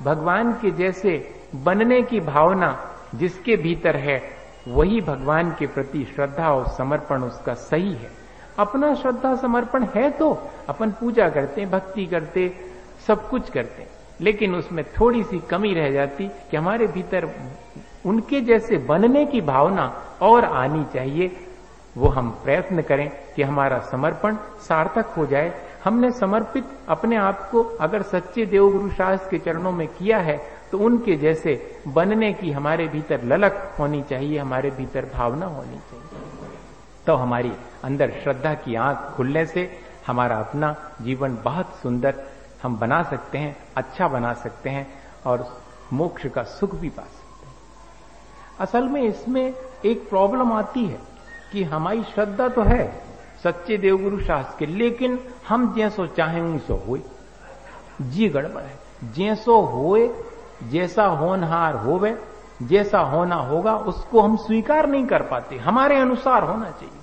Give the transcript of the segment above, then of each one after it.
भगवान के जैसे बनने की भावना जिसके भीतर है, वही भगवान के प्रति श्रद्धा और समर्पण उसका सही है। अपना श्रद्धा समर्पण है तो अपन पूजा करते, भक्ति करते, सब कुछ करते, लेकिन उसमें थोड़ी सी कमी रह जाती कि हमारे भीतर उनके जैसे बनने की भावना और आनी चाहिए। वो हम प्रयत्न करें कि हमारा समर्पण सार्थक हो जाए। हमने समर्पित अपने आप को अगर सच्चे देवगुरु शास्त्र के चरणों में किया है तो उनके जैसे बनने की हमारे भीतर ललक होनी चाहिए, हमारे भीतर भावना होनी चाहिए। तो हमारी अंदर श्रद्धा की आंख खुलने से हमारा अपना जीवन बहुत सुंदर हम बना सकते हैं, अच्छा बना सकते हैं और मोक्ष का सुख भी पा सकते हैं। असल में इसमें एक प्रॉब्लम आती है कि हमारी श्रद्धा तो है सच्चे देवगुरु शास्त्र के, लेकिन हम जैसो चाहें वैसो होए, जी गड़बड़ है। जैसो होए, जैसा होनहार होवे, जैसा होना होगा उसको हम स्वीकार नहीं कर पाते, हमारे अनुसार होना चाहिए।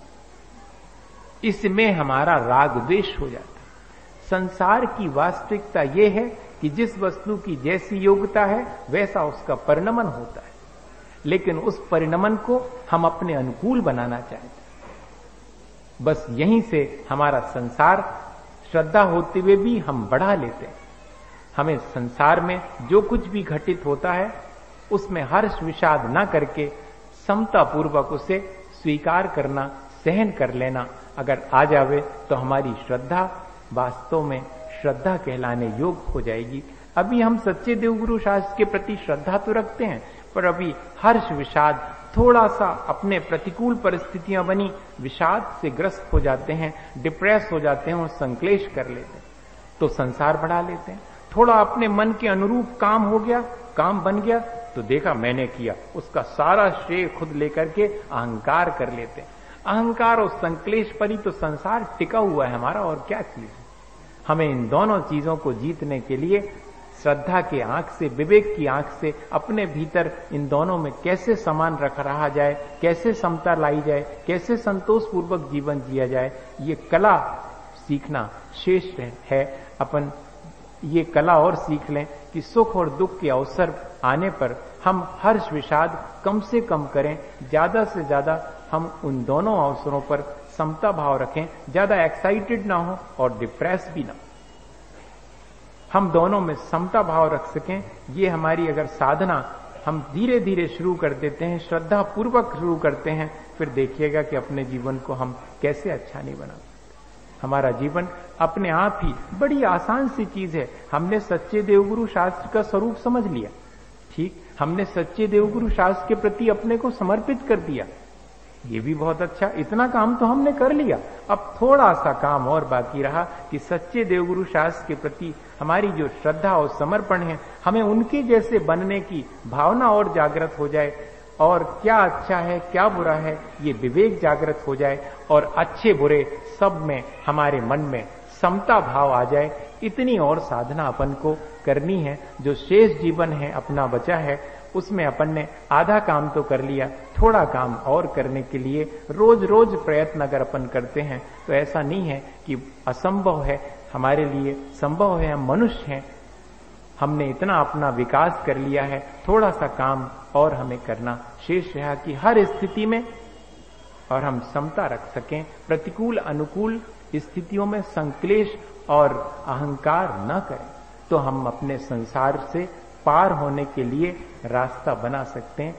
इसमें हमारा राग द्वेष हो जाता है। संसार की वास्तविकता यह है कि जिस वस्तु की जैसी योग्यता है वैसा उसका परिणमन होता है, लेकिन उस परिणमन को हम अपने अनुकूल बनाना चाहते हैं। बस यहीं से हमारा संसार श्रद्धा होते हुए भी हम बढ़ा लेते हैं। हमें संसार में जो कुछ भी घटित होता है उसमें हर्ष विषाद न करके समता पूर्वक उसे स्वीकार करना, सहन कर लेना अगर आ जावे तो हमारी श्रद्धा वास्तव में श्रद्धा कहलाने योग्य हो जाएगी। अभी हम सच्चे देवगुरु शास्त्र के प्रति श्रद्धा तो रखते हैं, पर अभी हर्ष विषाद, थोड़ा सा अपने प्रतिकूल परिस्थितियां बनी विषाद से ग्रस्त हो जाते हैं, डिप्रेस हो जाते हैं और संक्लेश कर लेते हैं, तो संसार बढ़ा लेते हैं। थोड़ा अपने मन के अनुरूप काम हो गया, काम बन गया, तो देखा मैंने किया, उसका सारा श्रेय खुद लेकर के अहंकार कर लेते हैं। अहंकार और संक्लेश पर ही तो संसार टिका हुआ है हमारा, और क्या चीज है। हमें इन दोनों चीजों को जीतने के लिए श्रद्धा की आंख से, विवेक की आंख से अपने भीतर इन दोनों में कैसे समान रहा जाए, कैसे समता लाई जाए, कैसे संतोषपूर्वक जीवन जिया जाए, ये कला सीखना शेष है। अपन ये कला और सीख लें कि सुख और दुख के अवसर आने पर हम हर्ष विषाद कम से कम करें, ज्यादा से ज्यादा हम उन दोनों अवसरों पर समता भाव रखें, ज्यादा एक्साइटेड ना हो और डिप्रेस भी ना हो, हम दोनों में समता भाव रख सकें। ये हमारी अगर साधना हम धीरे धीरे शुरू कर देते हैं, श्रद्धा पूर्वक शुरू करते हैं, फिर देखिएगा कि अपने जीवन को हम कैसे अच्छा नहीं बना सकते। हमारा जीवन अपने आप ही बड़ी आसान सी चीज है। हमने सच्चे देवगुरु शास्त्र का स्वरूप समझ लिया, ठीक, हमने सच्चे देवगुरु शास्त्र के प्रति अपने को समर्पित कर दिया, ये भी बहुत अच्छा, इतना काम तो हमने कर लिया। अब थोड़ा सा काम और बाकी रहा कि सच्चे देवगुरु शास्त्र के प्रति हमारी जो श्रद्धा और समर्पण है, हमें उनके जैसे बनने की भावना और जागृत हो जाए, और क्या अच्छा है क्या बुरा है ये विवेक जागृत हो जाए, और अच्छे बुरे सब में हमारे मन में समता भाव आ जाए। इतनी और साधना अपन को करनी है। जो शेष जीवन है अपना बचा है, उसमें अपन ने आधा काम तो कर लिया, थोड़ा काम और करने के लिए रोज रोज प्रयत्न अगर अपन करते हैं तो ऐसा नहीं है कि असंभव है, हमारे लिए संभव है। हम मनुष्य हैं, हमने इतना अपना विकास कर लिया है, थोड़ा सा काम और हमें करना शेष रहा कि हर स्थिति में और हम समता रख सकें, प्रतिकूल अनुकूल स्थितियों में संक्लेश और अहंकार न करें, तो हम अपने संसार से पार होने के लिए रास्ता बना सकते हैं।